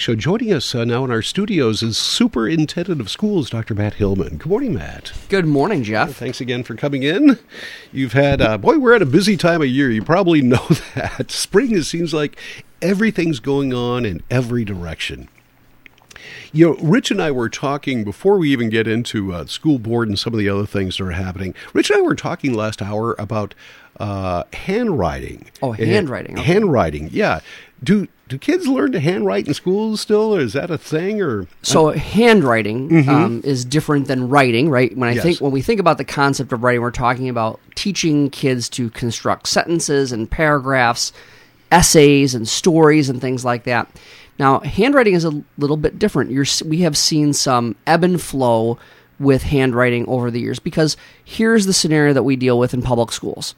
Show. Joining us now in our studios is Superintendent of Schools, Dr. Matt Hillman. Good morning, Matt. Good morning, Jeff. Well, thanks again for coming in. You've had, we're at a busy time of year. You probably know that. Spring, it seems like everything's going on in every direction. You know, Rich and I were talking, before we even get into school board and some of the other things that are happening, Rich and I were talking last hour about handwriting. Oh, handwriting. Okay. Handwriting, yeah. Do kids learn to handwrite in schools still, or is that a thing? Or so handwriting is different than writing, right? When we think about the concept of writing, we're talking about teaching kids to construct sentences and paragraphs, essays and stories and things like that. Now, handwriting is a little bit different. We have seen some ebb and flow with handwriting over the years, because here's the scenario that we deal with in public schools.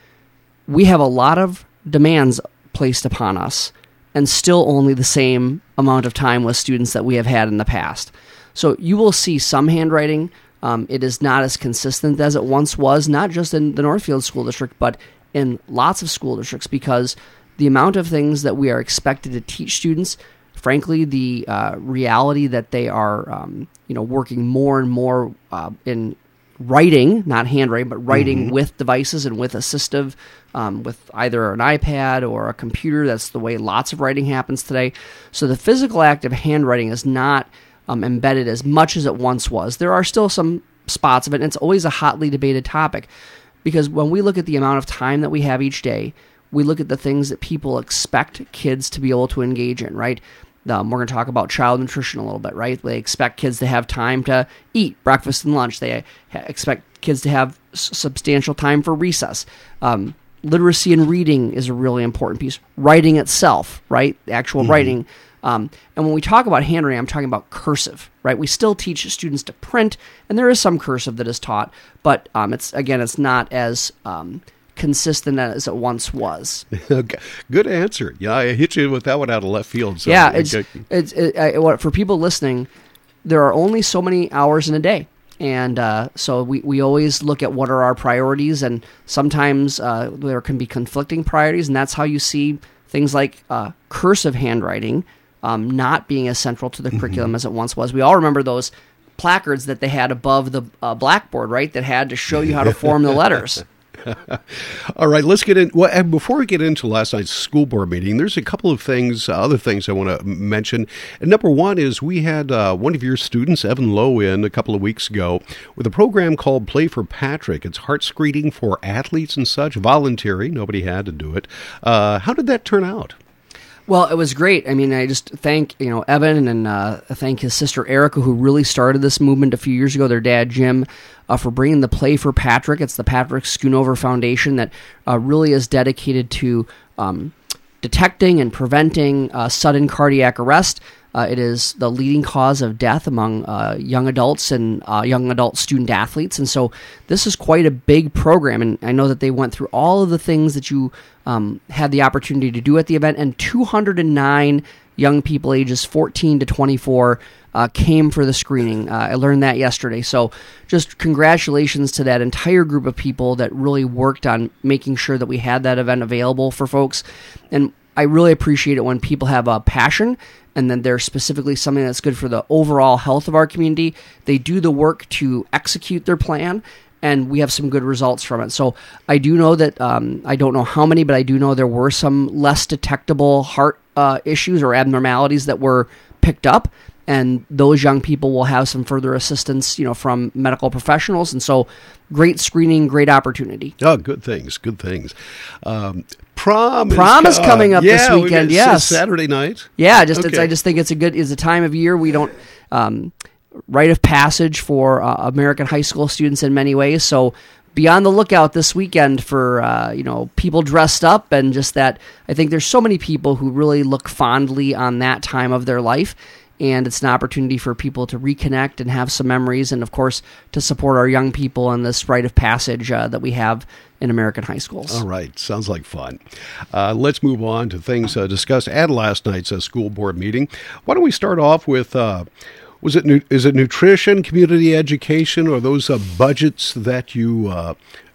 We have a lot of demands placed upon us, and still only the same amount of time with students that we have had in the past. So you will see some handwriting. It is not as consistent as it once was, not just in the Northfield School District, but in lots of school districts, because the amount of things that we are expected to teach students, frankly, the reality that they are working more and more in writing, not handwriting, but writing with devices and with assistive, with either an iPad or a computer. That's the way lots of writing happens today. So the physical act of handwriting is not embedded as much as it once was. There are still some spots of it, and it's always a hotly debated topic, because when we look at the amount of time that we have each day, we look at the things that people expect kids to be able to engage in, right? We're going to talk about child nutrition a little bit, right? They expect kids to have time to eat breakfast and lunch. They expect kids to have substantial time for recess. Literacy and reading is a really important piece. Writing itself, right? The actual writing. And when we talk about handwriting, I'm talking about cursive, right? We still teach students to print, and there is some cursive that is taught, but it's not as consistent as it once was. Okay. Good answer. Yeah, I hit you with that one out of left field. So yeah, for people listening, there are only so many hours in a day. And so we always look at what are our priorities, and sometimes there can be conflicting priorities, and that's how you see things like cursive handwriting not being as central to the curriculum as it once was. We all remember those placards that they had above the blackboard, right, that had to show you how to form the letters. All right, let's get in. Well, and before we get into last night's school board meeting, there's a couple of other things I want to mention. And number one is we had one of your students, Evan Lowe, in a couple of weeks ago with a program called Play for Patrick. It's heart screening for athletes and such, voluntary. Nobody had to do it. How did that turn out? Well, it was great. I mean, I just thank Evan and thank his sister Erica, who really started this movement a few years ago. Their dad Jim, for bringing the Play for Patrick. It's the Patrick Schoonover Foundation that really is dedicated to detecting and preventing sudden cardiac arrest. It is the leading cause of death among young adults and young adult student athletes. And so this is quite a big program. And I know that they went through all of the things that you had the opportunity to do at the event. And 209 young people ages 14 to 24 came for the screening. I learned that yesterday. So just congratulations to that entire group of people that really worked on making sure that we had that event available for folks. And I really appreciate it when people have a passion and then there's specifically something that's good for the overall health of our community. They do the work to execute their plan, and we have some good results from it. So I do know that, I don't know how many, but I do know there were some less detectable heart issues or abnormalities that were picked up, and those young people will have some further assistance, from medical professionals. And so great screening, great opportunity. Oh, good things. Prom is coming up this weekend. Yes, Saturday night. Yeah, I just think it's a time of year we don't rite of passage for American high school students in many ways. So be on the lookout this weekend for people dressed up, and just that. I think there's so many people who really look fondly on that time of their life, and it's an opportunity for people to reconnect and have some memories, and of course to support our young people in this rite of passage that we have in American high schools. All right. Sounds like fun. Let's move on to things discussed at last night's school board meeting. Why don't we start off with, is it nutrition, community education, or those budgets that you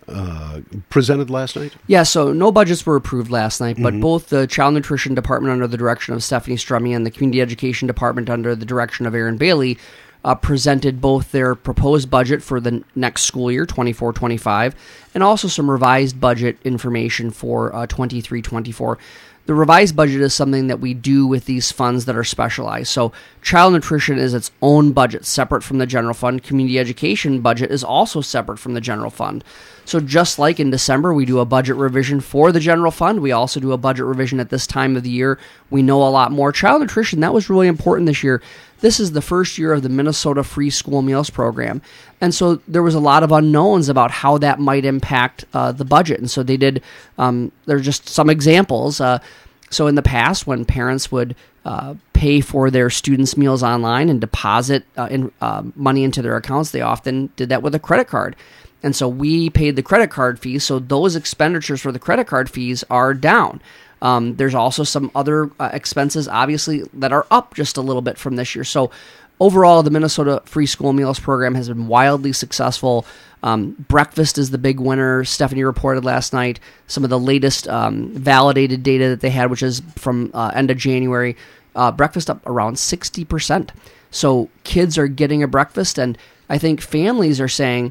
presented last night? Yeah, so no budgets were approved last night, but both the Child Nutrition Department under the direction of Stephanie Strummy and the Community Education Department under the direction of Aaron Bailey presented both their proposed budget for the next school year, 24-25, and also some revised budget information for 23-24. The revised budget is something that we do with these funds that are specialized. So child nutrition is its own budget, separate from the general fund. Community education budget is also separate from the general fund. So just like in December, we do a budget revision for the general fund, we also do a budget revision at this time of the year. We know a lot more. Child nutrition, that was really important this year. This is the first year of the Minnesota Free School Meals Program. And so there was a lot of unknowns about how that might impact the budget. And so they did, there are just some examples. So in the past, when parents would pay for their students' meals online and deposit money into their accounts, they often did that with a credit card. And so we paid the credit card fees, so those expenditures for the credit card fees are down. There's also some other expenses, obviously, that are up just a little bit from this year. So overall, the Minnesota Free School Meals Program has been wildly successful. Breakfast is the big winner. Stephanie reported last night some of the latest validated data that they had, which is from end of January. Breakfast up around 60%. So kids are getting a breakfast, and I think families are saying,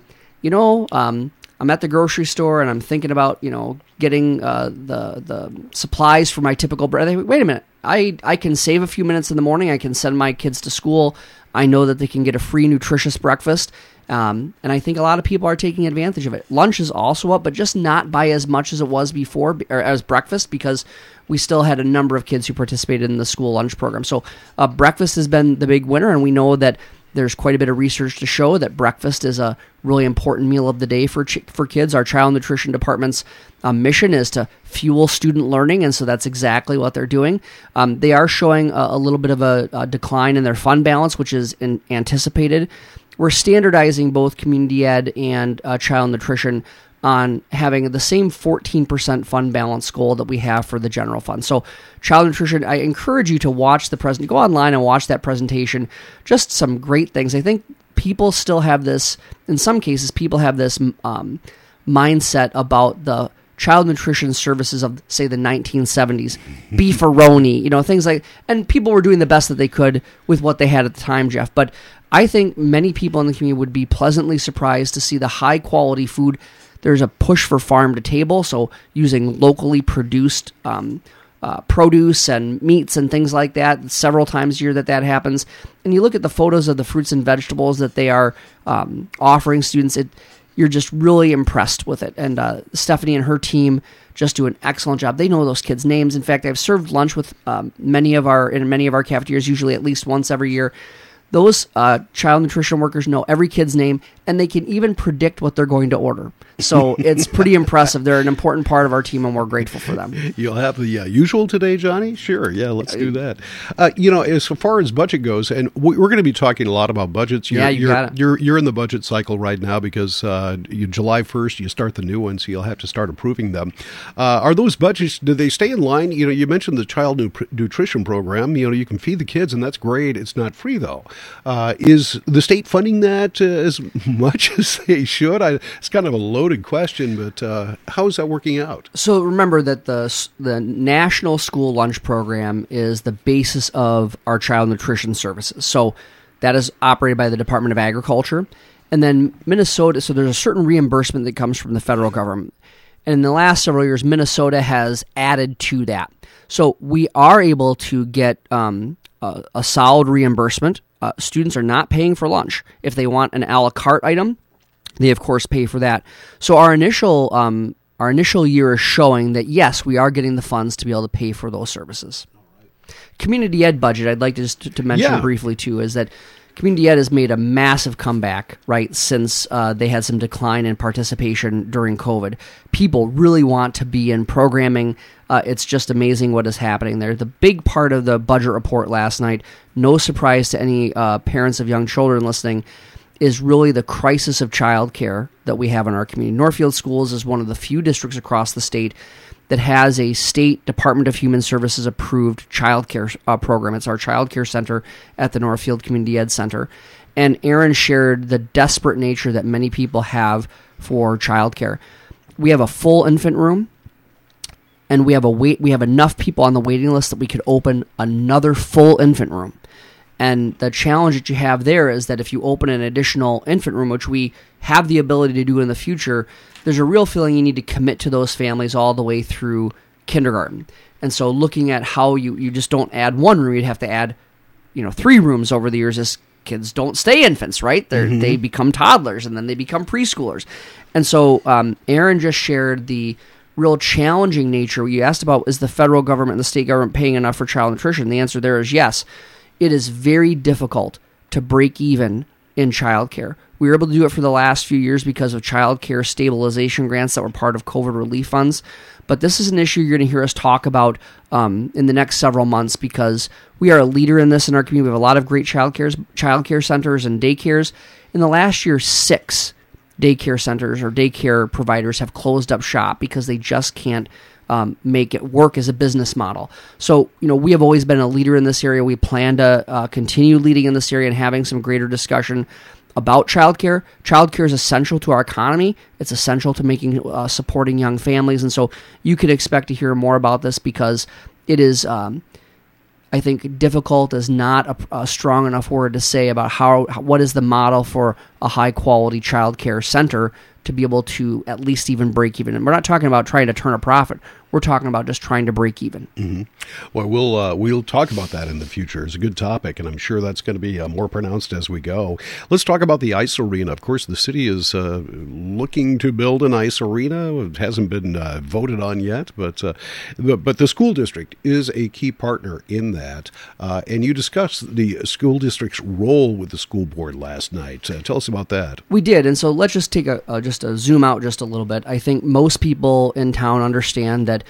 I'm at the grocery store and I'm thinking about, getting the supplies for my typical bread. Wait a minute. I can save a few minutes in the morning. I can send my kids to school. I know that they can get a free, nutritious breakfast. And I think a lot of people are taking advantage of it. Lunch is also up, but just not by as much as it was before, or as breakfast, because we still had a number of kids who participated in the school lunch program. So breakfast has been the big winner, and we know that there's quite a bit of research to show that breakfast is a really important meal of the day for kids. Our Child Nutrition Department's mission is to fuel student learning, and so that's exactly what they're doing. They are showing a little bit of a decline in their fund balance, which is anticipated. We're standardizing both community ed and child nutrition on having the same 14% fund balance goal that we have for the general fund. So child nutrition, I encourage you to watch the presentation. Go online and watch that presentation. Just some great things. I think people still have this, in some cases, people have this mindset about the child nutrition services of, say, the 1970s, beefaroni, things like, and people were doing the best that they could with what they had at the time, Jeff. But I think many people in the community would be pleasantly surprised to see the high quality food. There's a push for farm to table, so using locally produced produce and meats and things like that. Several times a year that happens. And you look at the photos of the fruits and vegetables that they are offering students, you're just really impressed with it. And Stephanie and her team just do an excellent job. They know those kids' names. In fact, I've served lunch with many of our cafeterias, usually at least once every year. Those child nutrition workers know every kid's name, and they can even predict what they're going to order. So it's pretty impressive. They're an important part of our team, and we're grateful for them. You'll have the usual today, Johnny? Sure, yeah, let's do that. As far as budget goes, and we're going to be talking a lot about budgets. You got it. You're in the budget cycle right now because July 1st, you start the new one, so you'll have to start approving them. Are those budgets, do they stay in line? You mentioned the child nutrition program. You can feed the kids, and that's great. It's not free, though. Is the state funding that as much as they should? It's kind of a loaded question, but how is that working out? So remember that the National School Lunch Program is the basis of our child nutrition services. So that is operated by the Department of Agriculture. And then Minnesota, so there's a certain reimbursement that comes from the federal government. And in the last several years, Minnesota has added to that. So we are able to get a solid reimbursement. Students are not paying for lunch. If they want an a la carte item, they of course pay for that. So our initial year is showing that yes, we are getting the funds to be able to pay for those services. Community ed budget, I'd like to just to mention briefly too, is that community ed has made a massive comeback, right, since they had some decline in participation during COVID. People really want to be in programming. It's just amazing what is happening there. The big part of the budget report last night, no surprise to any parents of young children listening, is really the crisis of childcare that we have in our community. Northfield Schools is one of the few districts across the state that has a state Department of Human Services approved childcare program. It's our childcare center at the Northfield Community Ed Center. And Aaron shared the desperate nature that many people have for childcare. we have a full infant room, and we have enough people on the waiting list that we could open another full infant room. And the challenge that you have there is that if you open an additional infant room, which we have the ability to do in the future, there's a real feeling you need to commit to those families all the way through kindergarten. And so looking at how you just don't add one room, you'd have to add 3 rooms over the years as kids don't stay infants, right? They become toddlers, and then they become preschoolers. And so Aaron just shared the real challenging nature. You asked about, is the federal government and the state government paying enough for child nutrition? The answer there is yes. It is very difficult to break even in childcare. We were able to do it for the last few years because of childcare stabilization grants that were part of COVID relief funds. But this is an issue you're going to hear us talk about in the next several months, because we are a leader in this in our community. We have a lot of great childcare centers and daycares. In the last year, 6 daycare centers or daycare providers have closed up shop because they just can't make it work as a business model. So, we have always been a leader in this area. We plan to continue leading in this area and having some greater discussion about childcare. Childcare is essential to our economy. It's essential to supporting young families. And so you could expect to hear more about this, because it is, I think, difficult is not a strong enough word to say about what is the model for a high-quality childcare center to be able to at least even break even. And we're not talking about trying to turn a profit. We're talking about just trying to break even. Mm-hmm. Well, we'll talk about that in the future. It's a good topic, and I'm sure that's going to be more pronounced as we go. Let's talk about the ice arena. Of course, the city is looking to build an ice arena. It hasn't been voted on yet, but the school district is a key partner in that. And you discussed the school district's role with the school board last night. Tell us about that. We did, and so let's just take a zoom out just a little bit. I think most people in town understand that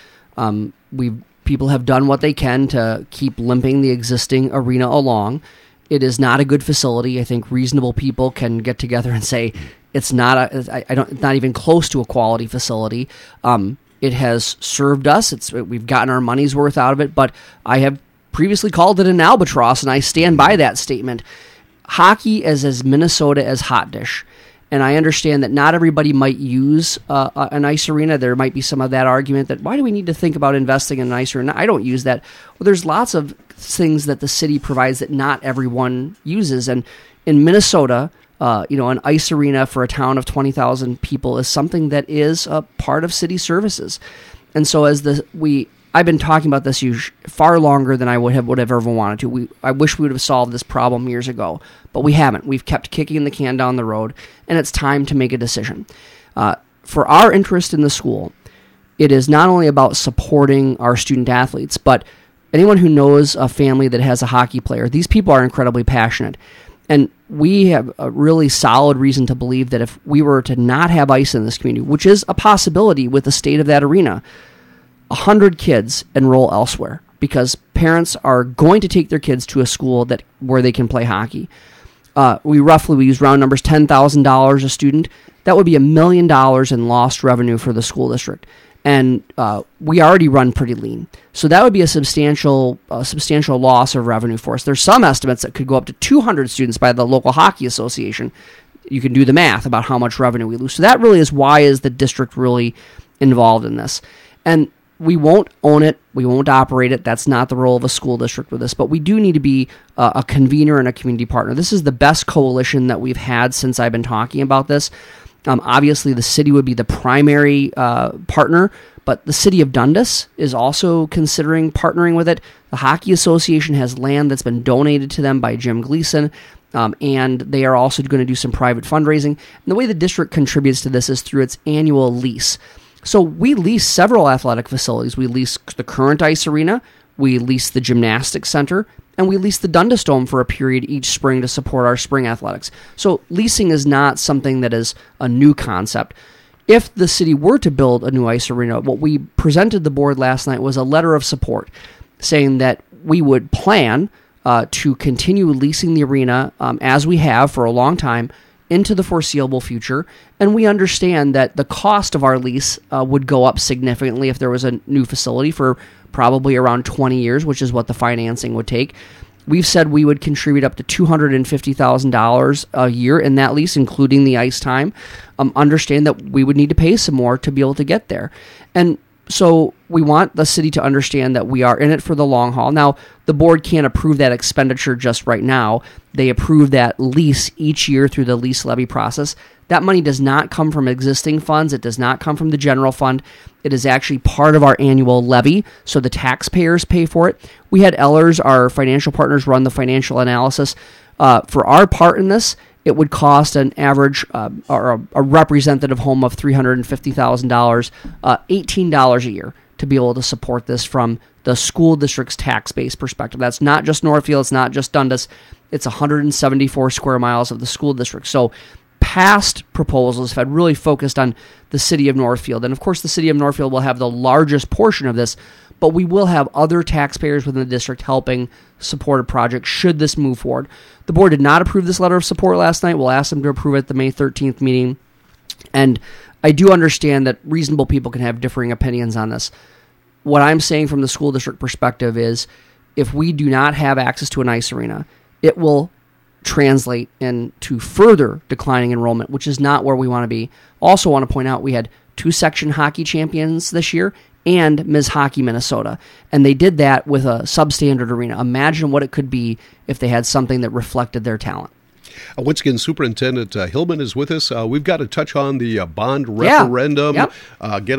people have done what they can to keep limping the existing arena along. It is not a good facility. I think reasonable people can get together and say it's not not even close to a quality facility. It has served us. We've gotten our money's worth out of it, but I have previously called it an albatross, and I stand by that statement. Hockey is as Minnesota as hot dish. And I understand that not everybody might use an ice arena. There might be some of that argument that, why do we need to think about investing in an ice arena? I don't use that. Well, there's lots of things that the city provides that not everyone uses. And in Minnesota, an ice arena for a town of 20,000 people is something that is a part of city services. And so I've been talking about this far longer than I would have ever wanted to. I wish we would have solved this problem years ago, but we haven't. We've kept kicking the can down the road, and it's time to make a decision. For our interest in the school, it is not only about supporting our student athletes, but anyone who knows a family that has a hockey player, these people are incredibly passionate. And we have a really solid reason to believe that if we were to not have ice in this community, which is a possibility with the state of that arena, 100 kids enroll elsewhere, because parents are going to take their kids to a school where they can play hockey. We use round numbers, $10,000 a student. That would be $1 million in lost revenue for the school district. And we already run pretty lean. So that would be a substantial loss of revenue for us. There's some estimates that could go up to 200 students by the local hockey association. You can do the math about how much revenue we lose. So that really is why is the district really involved in this. And we won't own it. We won't operate it. That's not the role of a school district with this. But we do need to be a convener and a community partner. This is the best coalition that we've had since I've been talking about this. Obviously, the city would be the primary partner, but the city of Dundas is also considering partnering with it. The Hockey Association has land that's been donated to them by Jim Gleason, and they are also going to do some private fundraising. And the way the district contributes to this is through its annual lease. So we lease several athletic facilities. We lease the current ice arena, we lease the gymnastics center, and we lease the Dundas Dome for a period each spring to support our spring athletics. So leasing is not something that is a new concept. If the city were to build a new ice arena, what we presented the board last night was a letter of support saying that we would plan to continue leasing the arena as we have for a long time into the foreseeable future, and we understand that the cost of our lease would go up significantly if there was a new facility for probably around 20 years, which is what the financing would take. we've said we would contribute up to $250,000 a year in that lease, including the ice time. Understand that we would need to pay some more to be able to get there. And so we want the city to understand that we are in it for the long haul. Now, the board can't approve that expenditure just right now. They approve that lease each year through the lease levy process. That money does not come from existing funds. It does not come from the general fund. It is actually part of our annual levy, so the taxpayers pay for it. We had Ellers, our financial partners, run the financial analysis. For our part in this, it would cost an average or a representative home of $350,000, $18 a year to be able to support this from the school district's tax base perspective. That's not just Northfield, it's not just Dundas, it's 174 square miles of the school district. So past proposals have really focused on the city of Northfield. And of course, the city of Northfield will have the largest portion of this, but we will have other taxpayers within the district helping support a project should this move forward. The board did not approve this letter of support last night. We'll ask them to approve it at the May 13th meeting. And I do understand that reasonable people can have differing opinions on this. What I'm saying from the school district perspective is if we do not have access to an ice arena, it will translate into further declining enrollment, which is not where we want to be. Also want to point out we had 2 section hockey champions this year and Ms. Hockey Minnesota, and they did that with a substandard arena. Imagine what it could be if they had something that reflected their talent. Once again, Superintendent Hillman is with us. We've got to touch on the bond referendum. Yep. Get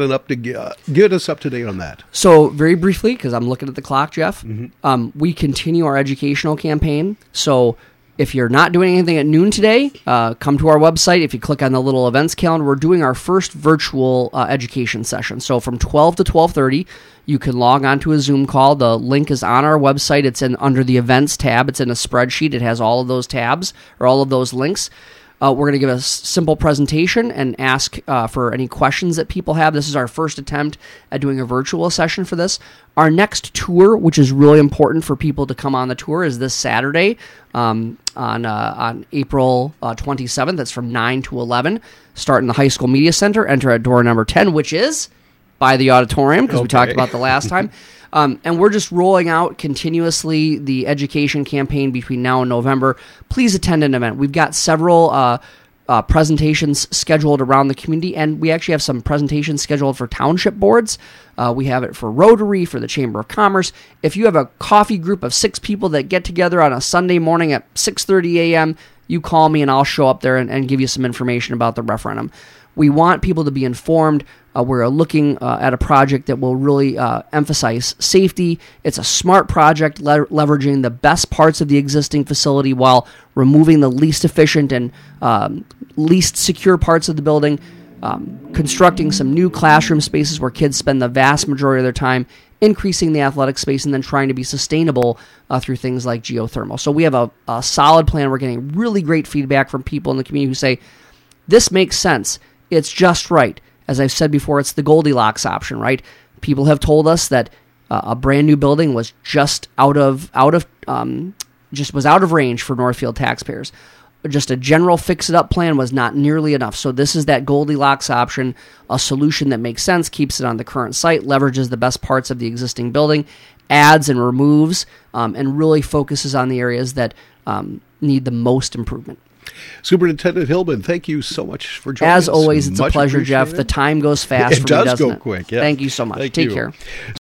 us up to date on that. So very briefly, because I'm looking at the clock, Jeff, we continue our educational campaign. So if you're not doing anything at noon today, come to our website. If you click on the little events calendar, we're doing our first virtual education session. So from 12 to 12:30, you can log on to a Zoom call. The link is on our website. It's under the events tab. It's in a spreadsheet. It has all of those tabs or all of those links. We're going to give a simple presentation and ask for any questions that people have. This is our first attempt at doing a virtual session for this. Our next tour, which is really important for people to come on the tour, is this Saturday on April 27th. That's from 9 to 11. Start in the High School Media Center. Enter at door number 10, which is by the auditorium, because we talked about the last time. And we're just rolling out continuously the education campaign between now and November. Please attend an event. We've got several presentations scheduled around the community, and we actually have some presentations scheduled for township boards. We have it for Rotary, for the Chamber of Commerce. If you have a coffee group of 6 people that get together on a Sunday morning at 6:30 a.m., you call me and I'll show up there and give you some information about the referendum. We want people to be informed. We're looking at a project that will really emphasize safety. It's a smart project leveraging the best parts of the existing facility while removing the least efficient and least secure parts of the building, constructing some new classroom spaces where kids spend the vast majority of their time, increasing the athletic space, and then trying to be sustainable through things like geothermal. So we have a solid plan. We're getting really great feedback from people in the community who say, this makes sense. It's just right. As I've said before, it's the Goldilocks option, right? People have told us that a brand new building was just out of range for Northfield taxpayers. Just a general fix-it-up plan was not nearly enough. So this is that Goldilocks option, a solution that makes sense, keeps it on the current site, leverages the best parts of the existing building, adds and removes, and really focuses on the areas that need the most improvement. Superintendent Hillman, thank you so much for joining us. As always, it's a pleasure, Jeff. The time goes fast. It does go quick. Yeah. Thank you so much. Take care.